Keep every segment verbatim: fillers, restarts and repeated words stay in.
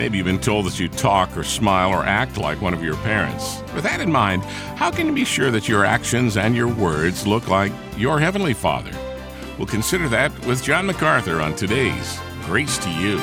Maybe you've been told that you talk or smile or act like one of your parents. With that in mind, how can you be sure that your actions and your words look like your Heavenly Father? We'll consider that with John MacArthur on today's Grace to You.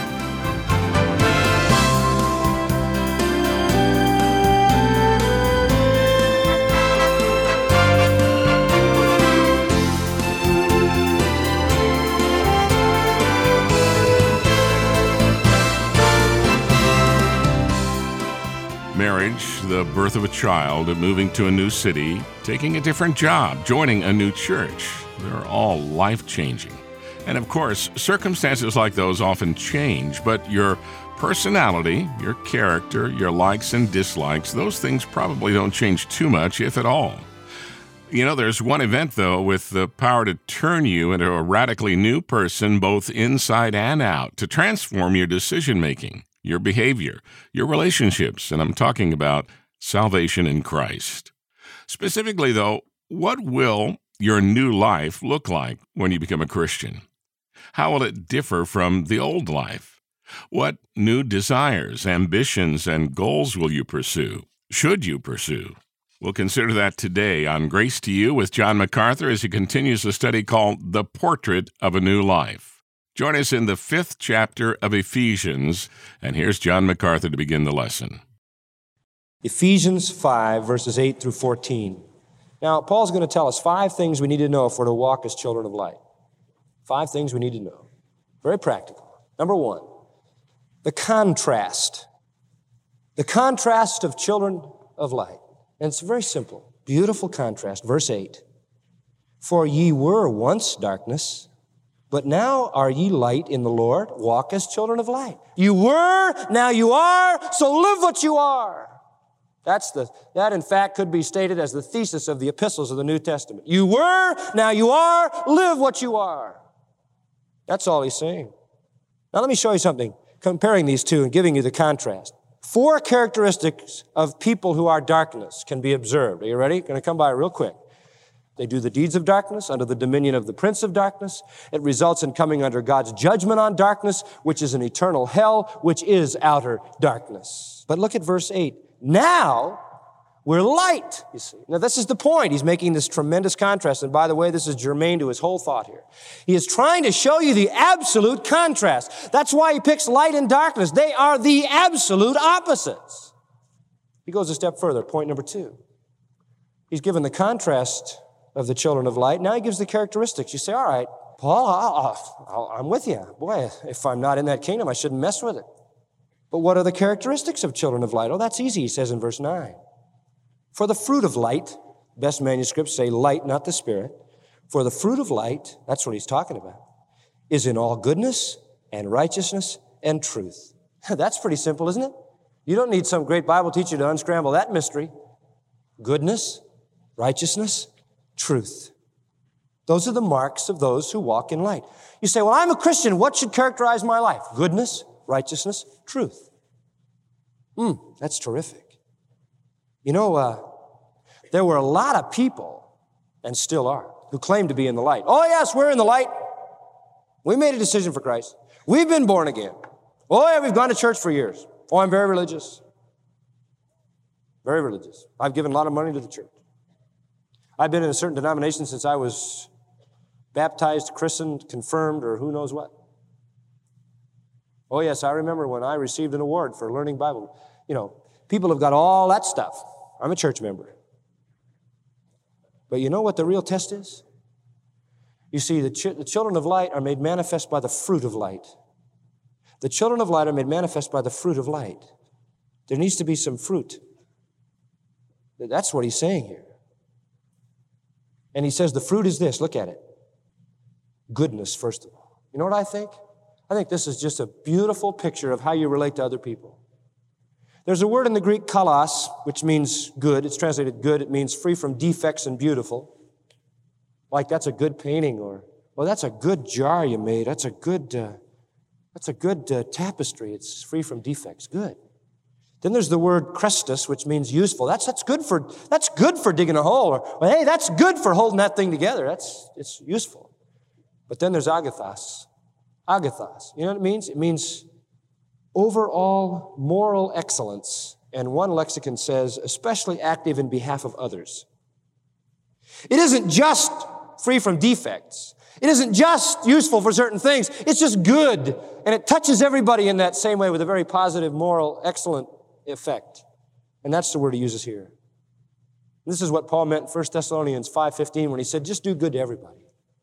Marriage, the birth of a child, moving to a new city, taking a different job, joining a new church. They're all life-changing. And of course, circumstances like those often change, but your personality, your character, your likes and dislikes, those things probably don't change too much, if at all. You know, there's one event, though, with the power to turn you into a radically new person, both inside and out, to transform your decision-making, your behavior, your relationships, and I'm talking about salvation in Christ. Specifically, though, what will your new life look like when you become a Christian? How will it differ from the old life? What new desires, ambitions, and goals will you pursue? Should you pursue? We'll consider that today on Grace to You with John MacArthur as he continues a study called The Portrait of a New Life. Join us in the fifth chapter of Ephesians, and here's John MacArthur to begin the lesson. Ephesians five, verses eight through fourteen. Now, Paul's going to tell us five things we need to know if we're to walk as children of light. Five things we need to know. Very practical. Number one, the contrast. The contrast of children of light. And it's very simple. Beautiful contrast. Verse eight. For ye were once darkness, but now are ye light in the Lord. Walk as children of light. You were, now you are, so live what you are. That's the, that in fact could be stated as the thesis of the epistles of the New Testament. You were, now you are, live what you are. That's all he's saying. Now let me show you something, comparing these two and giving you the contrast. Four characteristics of people who are darkness can be observed. Are you ready? Going to come by real quick. They do the deeds of darkness under the dominion of the prince of darkness. It results in coming under God's judgment on darkness, which is an eternal hell, which is outer darkness. But look at verse eight. Now we're light, you see. Now this is the point. He's making this tremendous contrast. And by the way, this is germane to his whole thought here. He is trying to show you the absolute contrast. That's why he picks light and darkness. They are the absolute opposites. He goes a step further. Point number two. He's given the contrast of the children of light. Now he gives the characteristics. You say, all right, Paul, I'll, I'll, I'm with you. Boy, if I'm not in that kingdom, I shouldn't mess with it. But what are the characteristics of children of light? Oh, that's easy, he says in verse nine. For the fruit of light, best manuscripts say light, not the spirit. For the fruit of light, that's what he's talking about, is in all goodness and righteousness and truth. That's pretty simple, isn't it? You don't need some great Bible teacher to unscramble that mystery. Goodness, righteousness, truth. Those are the marks of those who walk in light. You say, well, I'm a Christian. What should characterize my life? Goodness, righteousness, truth. Hmm, that's terrific. You know, uh, there were a lot of people, and still are, who claim to be in the light. Oh, yes, we're in the light. We made a decision for Christ. We've been born again. Oh, yeah, we've gone to church for years. Oh, I'm very religious. Very religious. I've given a lot of money to the church. I've been in a certain denomination since I was baptized, christened, confirmed, or who knows what. Oh, yes, I remember when I received an award for learning Bible. You know, people have got all that stuff. I'm a church member. But you know what the real test is? You see, the, ch- the children of light are made manifest by the fruit of light. The children of light are made manifest by the fruit of light. There needs to be some fruit. That's what he's saying here. And he says the fruit is this. Look at it. Goodness, first of all. You know what I think? I think this is just a beautiful picture of how you relate to other people. There's a word in the Greek, kalos, which means good. It's translated good. It means free from defects and beautiful. Like that's a good painting, or, well, that's a good jar you made. That's a good, uh, that's a good uh, tapestry. It's free from defects. Good. Then there's the word Christus, which means useful. That's, that's good for, that's good for digging a hole. Or, well, hey, that's good for holding that thing together. That's, it's useful. But then there's agathos. Agathos. You know what it means? It means overall moral excellence, and one lexicon says, especially active in behalf of others. It isn't just free from defects. It isn't just useful for certain things. It's just good, and it touches everybody in that same way with a very positive, moral, excellent effect. And that's the word he uses here. This is what Paul meant in First Thessalonians five fifteen when he said, just do good to everybody.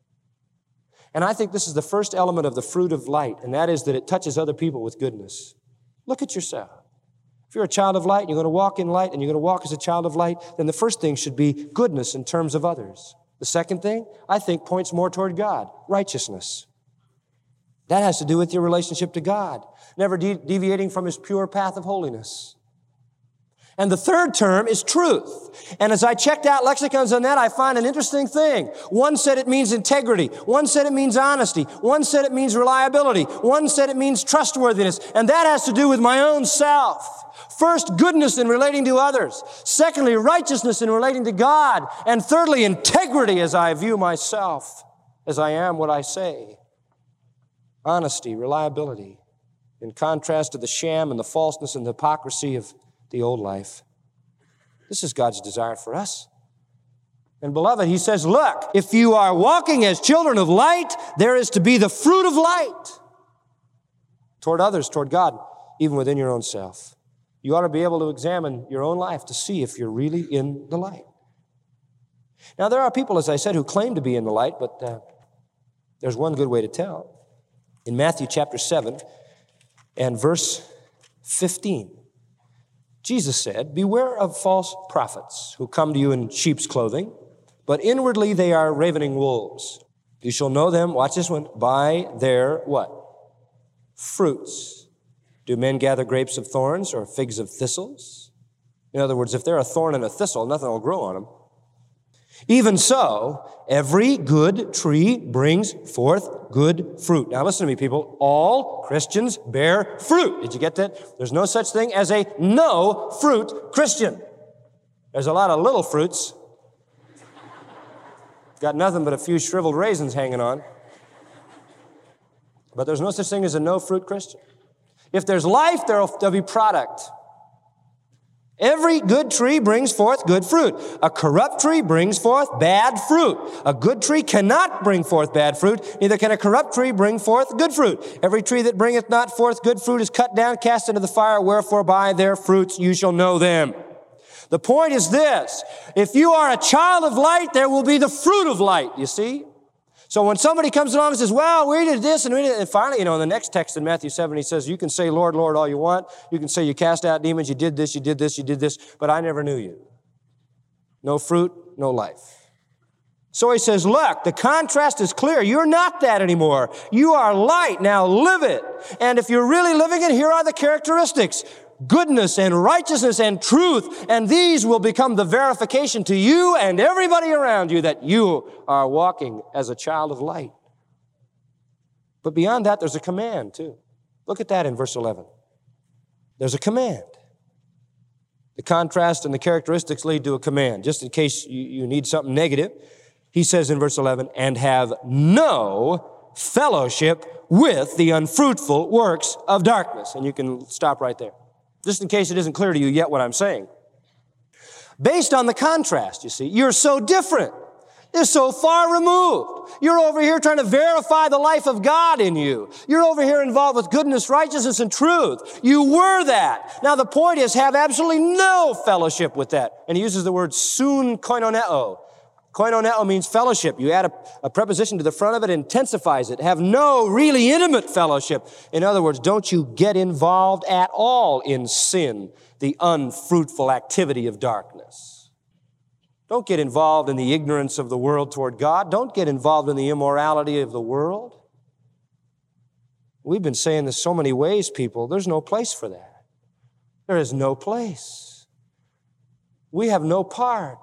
And I think this is the first element of the fruit of light, and that is that it touches other people with goodness. Look at yourself. If you're a child of light, and you're going to walk in light, and you're going to walk as a child of light, then the first thing should be goodness in terms of others. The second thing, I think, points more toward God, righteousness. That has to do with your relationship to God, never de- deviating from His pure path of holiness. And the third term is truth. And as I checked out lexicons on that, I find an interesting thing. One said it means integrity. One said it means honesty. One said it means reliability. One said it means trustworthiness. And that has to do with my own self. First, goodness in relating to others. Secondly, righteousness in relating to God. And thirdly, integrity as I view myself, as I am what I say. Honesty, reliability, in contrast to the sham and the falseness and the hypocrisy of the old life. This is God's desire for us. And beloved, he says, look, if you are walking as children of light, there is to be the fruit of light toward others, toward God, even within your own self. You ought to be able to examine your own life to see if you're really in the light. Now, there are people, as I said, who claim to be in the light, but uh, there's one good way to tell. In Matthew chapter seven and verse fifteen, Jesus said, beware of false prophets who come to you in sheep's clothing, but inwardly they are ravening wolves. You shall know them, watch this one, by their what? Fruits. Do men gather grapes of thorns or figs of thistles? In other words, if they're a thorn and a thistle, nothing will grow on them. Even so, every good tree brings forth good fruit. Now listen to me, people. All Christians bear fruit. Did you get that? There's no such thing as a no fruit Christian. There's a lot of little fruits. Got nothing but a few shriveled raisins hanging on. But there's no such thing as a no fruit Christian. If there's life, there'll, there'll be product. Every good tree brings forth good fruit. A corrupt tree brings forth bad fruit. A good tree cannot bring forth bad fruit, neither can a corrupt tree bring forth good fruit. Every tree that bringeth not forth good fruit is cut down, cast into the fire, wherefore by their fruits you shall know them. The point is this: if you are a child of light, there will be the fruit of light, you see? So when somebody comes along and says, well, we did this and we did, and finally, you know, in the next text in Matthew seven, he says, you can say, Lord, Lord, all you want. You can say you cast out demons, you did this, you did this, you did this, but I never knew you. No fruit, no life. So he says, look, the contrast is clear. You're not that anymore. You are light. Now live it. And if you're really living it, here are the characteristics. Goodness and righteousness and truth, and these will become the verification to you and everybody around you that you are walking as a child of light. But beyond that, there's a command too. Look at that in verse eleven. There's a command. The contrast and the characteristics lead to a command. Just in case you, you need something negative, he says in verse eleven, and have no fellowship with the unfruitful works of darkness. And you can stop right there. Just in case it isn't clear to you yet what I'm saying. Based on the contrast, you see, you're so different. You're so far removed. You're over here trying to verify the life of God in you. You're over here involved with goodness, righteousness, and truth. You were that. Now the point is, have absolutely no fellowship with that. And he uses the word soon koinoneo. Koinoneo means fellowship. You add a, a preposition to the front of it, intensifies it. Have no really intimate fellowship. In other words, don't you get involved at all in sin, the unfruitful activity of darkness. Don't get involved in the ignorance of the world toward God. Don't get involved in the immorality of the world. We've been saying this so many ways, people. There's no place for that. There is no place. We have no part.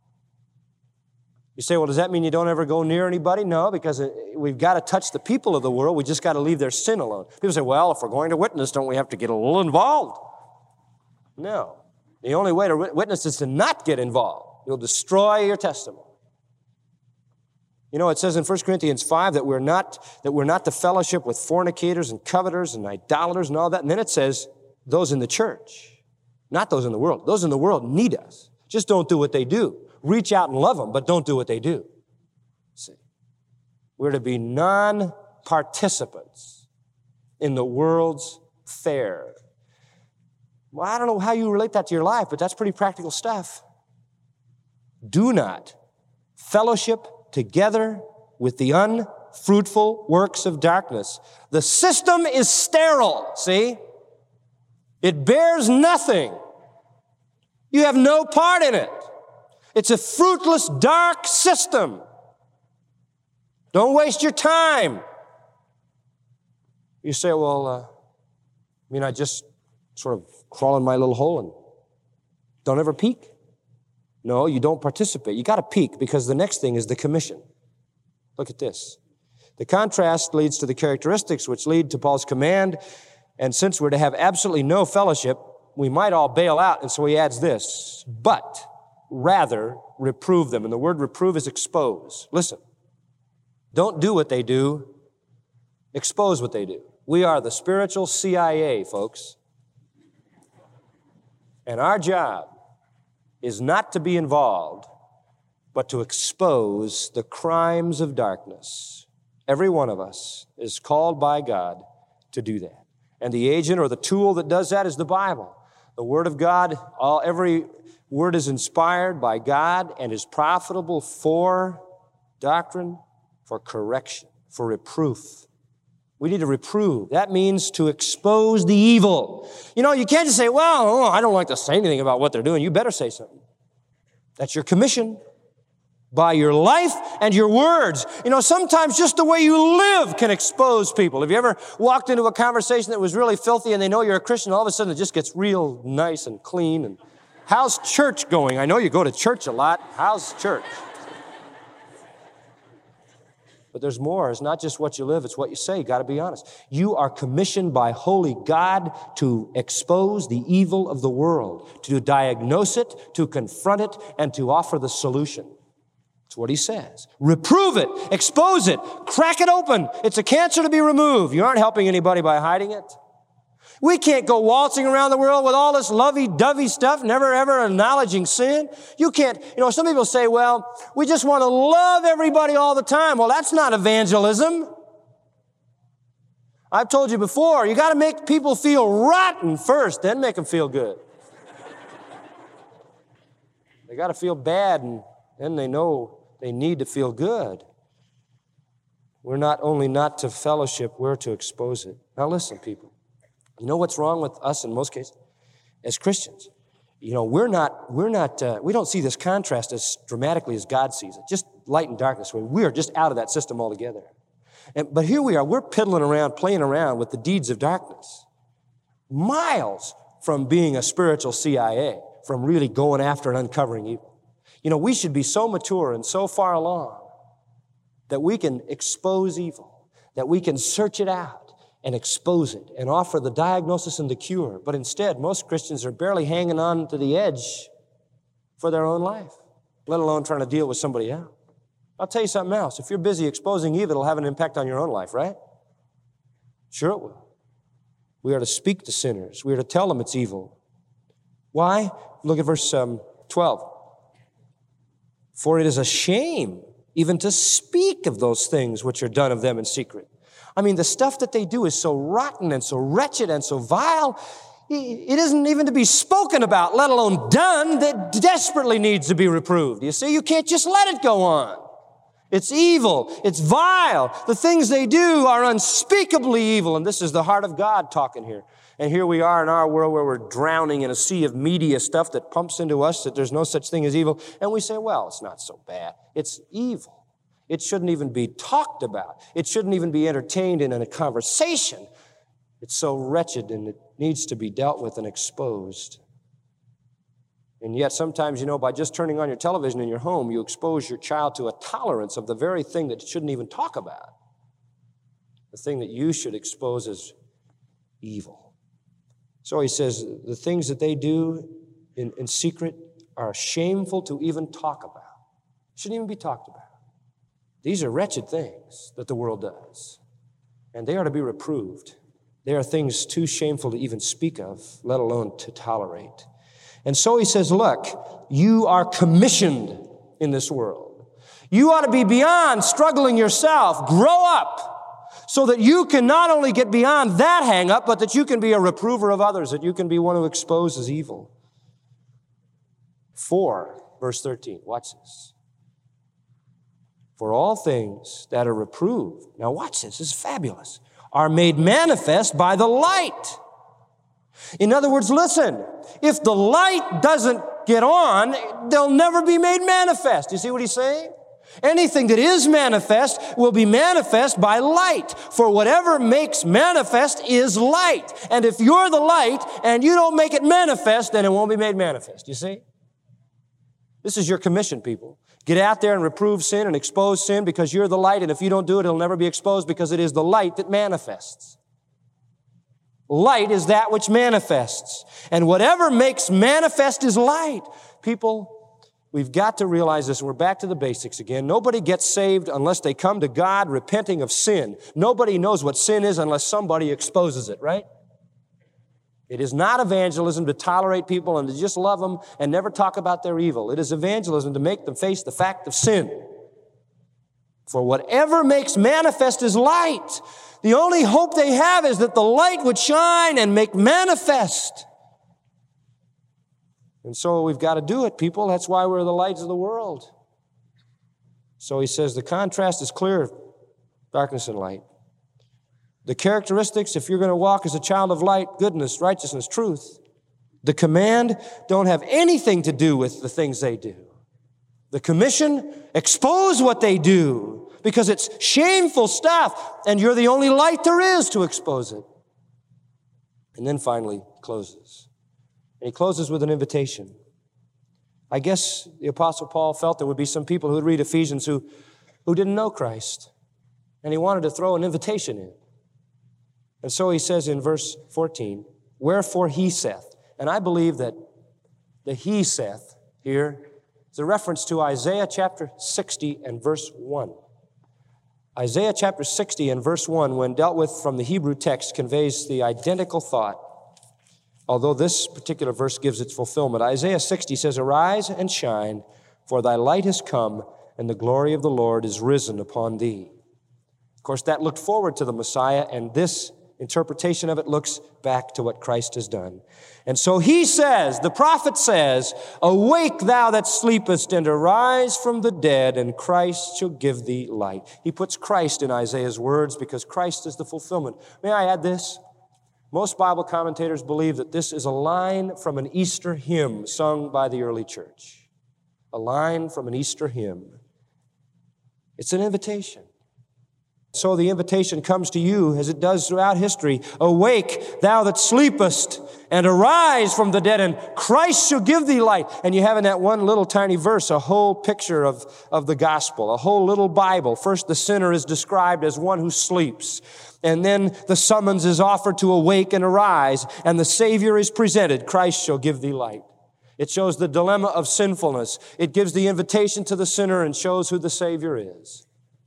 You say, well, does that mean you don't ever go near anybody? No, because we've got to touch the people of the world. We just got to leave their sin alone. People say, well, if we're going to witness, don't we have to get a little involved? No. The only way to witness is to not get involved. You'll destroy your testimony. You know, it says in First Corinthians five that we're not, that we're not to fellowship with fornicators and coveters and idolaters and all that. And then it says those in the church, not those in the world. Those in the world need us. Just don't do what they do. Reach out and love them, but don't do what they do. See, we're to be non-participants in the world's fare. Well, I don't know how you relate that to your life, but that's pretty practical stuff. Do not fellowship together with the unfruitful works of darkness. The system is sterile, see? It bears nothing. You have no part in it. It's a fruitless, dark system. Don't waste your time. You say, well, uh, I mean, I just sort of crawl in my little hole and don't ever peek. No, you don't participate. You got to peek because the next thing is the commission. Look at this. The contrast leads to the characteristics which lead to Paul's command. And since we're to have absolutely no fellowship, we might all bail out. And so he adds this, but rather reprove them. And the word reprove is expose. Listen, don't do what they do. Expose what they do. We are the spiritual C I A, folks. And our job is not to be involved, but to expose the crimes of darkness. Every one of us is called by God to do that. And the agent or the tool that does that is the Bible. The Word of God, all, every word is inspired by God and is profitable for doctrine, for correction, for reproof. We need to reprove. That means to expose the evil. You know, you can't just say, well, oh, I don't like to say anything about what they're doing. You better say something. That's your commission. By your life and your words. You know, sometimes just the way you live can expose people. Have you ever walked into a conversation that was really filthy and they know you're a Christian, all of a sudden it just gets real nice and clean? And how's church going? I know you go to church a lot. How's church? But there's more. It's not just what you live, it's what you say. You got to be honest. You are commissioned by holy God to expose the evil of the world, to diagnose it, to confront it, and to offer the solution. That's what he says. Reprove it, expose it, crack it open. It's a cancer to be removed. You aren't helping anybody by hiding it. We can't go waltzing around the world with all this lovey-dovey stuff, never ever acknowledging sin. You can't, you know, some people say, well, we just want to love everybody all the time. Well, that's not evangelism. I've told you before, you got to make people feel rotten first, then make them feel good. They got to feel bad, and then they know they need to feel good. We're not only not to fellowship, we're to expose it. Now listen, people. You know what's wrong with us in most cases? As Christians, you know, we're not, we're not, uh, we don't see this contrast as dramatically as God sees it. Just light and darkness. We are just out of that system altogether. And, but here we are, we're piddling around, playing around with the deeds of darkness. Miles from being a spiritual C I A, from really going after and uncovering evil. You know, we should be so mature and so far along that we can expose evil, that we can search it out and expose it and offer the diagnosis and the cure. But instead, most Christians are barely hanging on to the edge for their own life, let alone trying to deal with somebody else. I'll tell you something else. If you're busy exposing evil, it'll have an impact on your own life, right? Sure it will. We are to speak to sinners. We are to tell them it's evil. Why? Look at verse um, twelve. For it is a shame even to speak of those things which are done of them in secret. I mean, the stuff that they do is so rotten and so wretched and so vile, it isn't even to be spoken about, let alone done, that desperately needs to be reproved. You see, you can't just let it go on. It's evil. It's vile. The things they do are unspeakably evil, and this is the heart of God talking here. And here we are in our world where we're drowning in a sea of media stuff that pumps into us that there's no such thing as evil, and we say, well, it's not so bad. It's evil. It shouldn't even be talked about. It shouldn't even be entertained in a conversation. It's so wretched and it needs to be dealt with and exposed. And yet sometimes, you know, by just turning on your television in your home, you expose your child to a tolerance of the very thing that it shouldn't even talk about. The thing that you should expose as evil. So he says the things that they do in, in secret are shameful to even talk about. Shouldn't even be talked about. These are wretched things that the world does, and they are to be reproved. They are things too shameful to even speak of, let alone to tolerate. And so he says, look, you are commissioned in this world. You ought to be beyond struggling yourself. Grow up so that you can not only get beyond that hang-up, but that you can be a reprover of others, that you can be one who exposes evil. For, verse thirteen, watch this. For all things that are reproved, now watch this, this is fabulous, are made manifest by the light. In other words, listen, if the light doesn't get on, they'll never be made manifest. You see what he's saying? Anything that is manifest will be manifest by light. For whatever makes manifest is light. And if you're the light and you don't make it manifest, then it won't be made manifest. You see? This is your commission, people. Get out there and reprove sin and expose sin because you're the light, and if you don't do it, it'll never be exposed because it is the light that manifests. Light is that which manifests. And whatever makes manifest is light. People, we've got to realize this. We're back to the basics again. Nobody gets saved unless they come to God repenting of sin. Nobody knows what sin is unless somebody exposes it, right? It is not evangelism to tolerate people and to just love them and never talk about their evil. It is evangelism to make them face the fact of sin. For whatever makes manifest is light. The only hope they have is that the light would shine and make manifest. And so we've got to do it, people. That's why we're the lights of the world. So he says the contrast is clear, darkness and light. The characteristics, if you're going to walk as a child of light, goodness, righteousness, truth. The command don't have anything to do with the things they do. The commission, expose what they do because it's shameful stuff and you're the only light there is to expose it. And then finally closes. And he closes with an invitation. I guess the Apostle Paul felt there would be some people who would read Ephesians who, who didn't know Christ. And he wanted to throw an invitation in. And so he says in verse fourteen, wherefore he saith. And I believe that the he saith here is a reference to Isaiah chapter sixty and verse one. Isaiah chapter sixty and verse one, when dealt with from the Hebrew text, conveys the identical thought, although this particular verse gives its fulfillment. Isaiah sixty says, arise and shine, for thy light has come, and the glory of the Lord is risen upon thee. Of course, that looked forward to the Messiah, and this interpretation of it looks back to what Christ has done. And so he says, the prophet says, awake thou that sleepest and arise from the dead, and Christ shall give thee light. He puts Christ in Isaiah's words because Christ is the fulfillment. May I add this? Most Bible commentators believe that this is a line from an Easter hymn sung by the early church. A line from an Easter hymn. It's an invitation. So the invitation comes to you as it does throughout history. Awake, thou that sleepest, and arise from the dead, and Christ shall give thee light. And you have in that one little tiny verse a whole picture of, of the gospel, a whole little Bible. First, the sinner is described as one who sleeps. And then the summons is offered to awake and arise, and the Savior is presented. Christ shall give thee light. It shows the dilemma of sinfulness. It gives the invitation to the sinner and shows who the Savior is.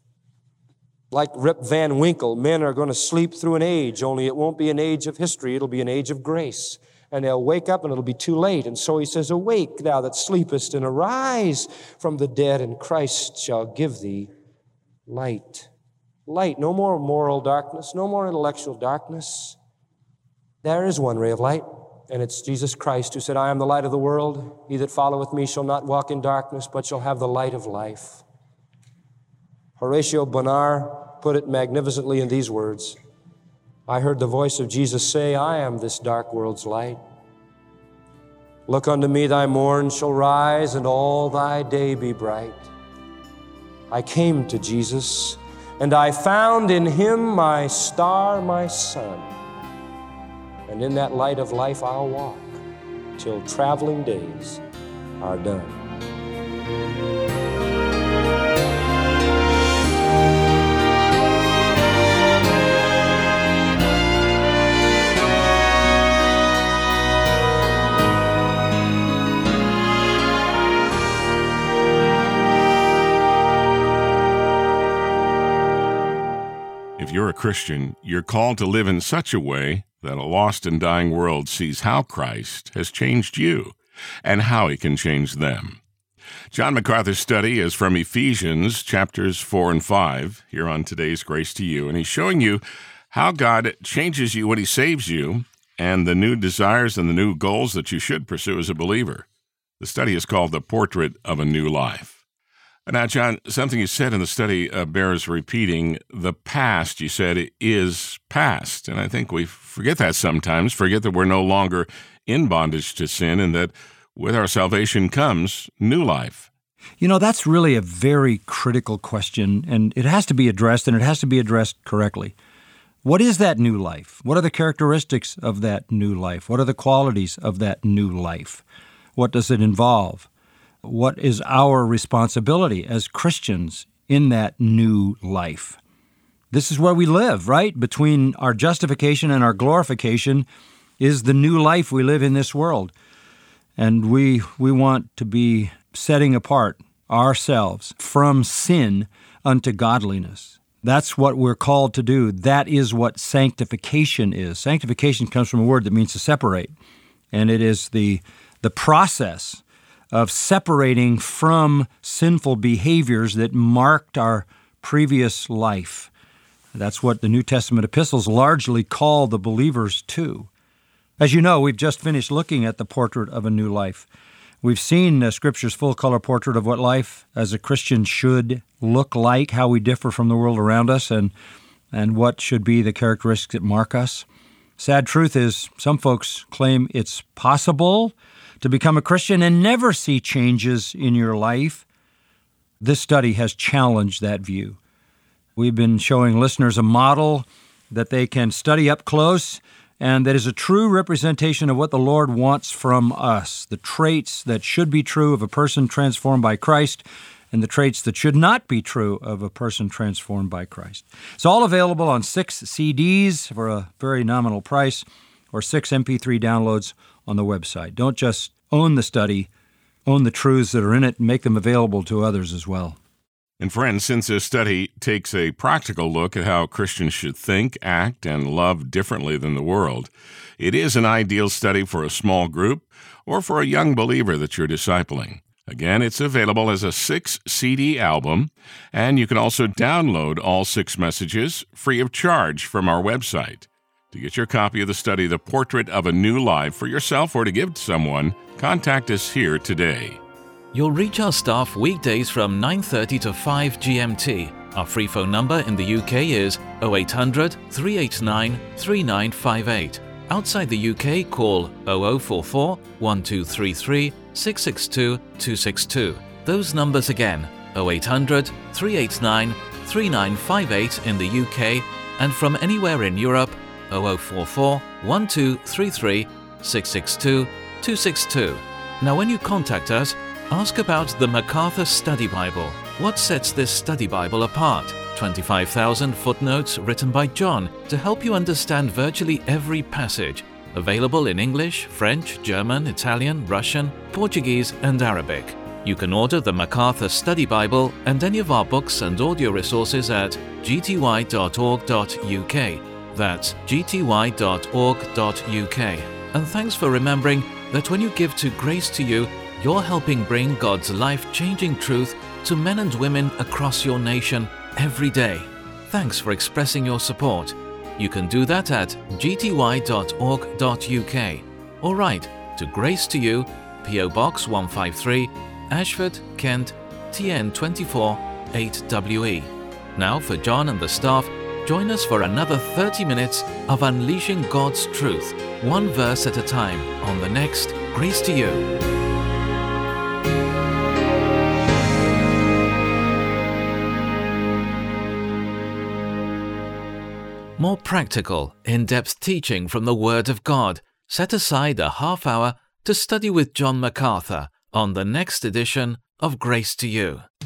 Like Rip Van Winkle, men are going to sleep through an age, only it won't be an age of history. It'll be an age of grace. And they'll wake up and it'll be too late. And so he says, awake, thou that sleepest, and arise from the dead, and Christ shall give thee light. Light, no more moral darkness, no more intellectual darkness. There is one ray of light, and it's Jesus Christ who said, I am the light of the world. He that followeth me shall not walk in darkness, but shall have the light of life. Horatio Bonar put it magnificently in these words, I heard the voice of Jesus say, I am this dark world's light. Look unto me, thy morn shall rise, and all thy day be bright. I came to Jesus, and I found in him my star, my sun. And in that light of life I'll walk, till traveling days are done. If you're a Christian, you're called to live in such a way that a lost and dying world sees how Christ has changed you and how he can change them. John MacArthur's study is from Ephesians chapters four and five, here on today's Grace to You, and he's showing you how God changes you when he saves you and the new desires and the new goals that you should pursue as a believer. The study is called The Portrait of a New Life. Now, John, something you said in the study uh, bears repeating. The past, you said, is past. And I think we forget that sometimes, forget that we're no longer in bondage to sin and that with our salvation comes new life. You know, that's really a very critical question, and it has to be addressed, and it has to be addressed correctly. What is that new life? What are the characteristics of that new life? What are the qualities of that new life? What does it involve? What is our responsibility as Christians in that new life? This is where we live, right? Between our justification and our glorification is the new life we live in this world. And we we want to be setting apart ourselves from sin unto godliness. That's what we're called to do. That is what sanctification is. Sanctification comes from a word that means to separate, and it is the the process of separating from sinful behaviors that marked our previous life. That's what the New Testament epistles largely call the believers to. As you know, we've just finished looking at the portrait of a new life. We've seen uh, Scripture's full-color portrait of what life as a Christian should look like, how we differ from the world around us, and and what should be the characteristics that mark us. Sad truth is, some folks claim it's possible to become a Christian and never see changes in your life. This study has challenged that view. We've been showing listeners a model that they can study up close and that is a true representation of what the Lord wants from us, the traits that should be true of a person transformed by Christ and the traits that should not be true of a person transformed by Christ. It's all available on six C Ds for a very nominal price or six M P three downloads on the website. Don't just own the study, own the truths that are in it and make them available to others as well. And friends, since this study takes a practical look at how Christians should think, act, and love differently than the world, it is an ideal study for a small group or for a young believer that you're discipling. Again, it's available as a six C D album, and you can also download all six messages free of charge from our website. To get your copy of the study, The Portrait of a New Life, for yourself or to give to someone, contact us here today. You'll reach our staff weekdays from nine thirty to five G M T. Our free phone number in the U K is oh eight hundred, three eight nine, three nine five eight. Outside the U K, call oh oh four four, one two three three, six six two, two six two. Those numbers again, oh eight hundred, three eight nine, three nine five eight in the U K, and from anywhere in Europe, oh oh four four, one two three three, six six two, two six two. Now when you contact us, ask about the MacArthur Study Bible. What sets this study Bible apart? twenty-five thousand footnotes written by John to help you understand virtually every passage. Available in English, French, German, Italian, Russian, Portuguese, and Arabic. You can order the MacArthur Study Bible and any of our books and audio resources at g t y dot org dot u k. That's g t y dot org dot u k. And thanks for remembering that when you give to Grace to You, you're helping bring God's life-changing truth to men and women across your nation every day. Thanks for expressing your support. You can do that at g t y dot org dot u k or write to Grace to You, P O Box one five three, Ashford, Kent, T N two four eight W E. Now for John and the staff, join us for another thirty minutes of unleashing God's truth, one verse at a time, on the next Grace to You. More practical, in-depth teaching from the Word of God. Set aside a half hour to study with John MacArthur on the next edition of Grace to You.